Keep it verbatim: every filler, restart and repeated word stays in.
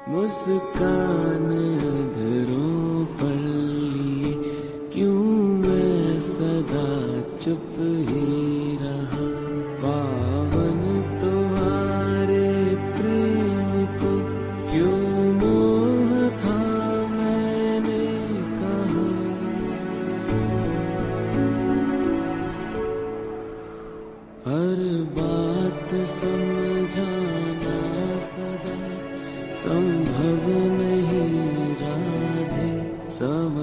मुस्कान अधरों पर लिए क्यों मैं सदा चुप ही रहा। पावन तुम्हारे प्रेम को क्यों मोह था मैंने कहा। हर बात समझाना सदा संभव नहीं राधे। सम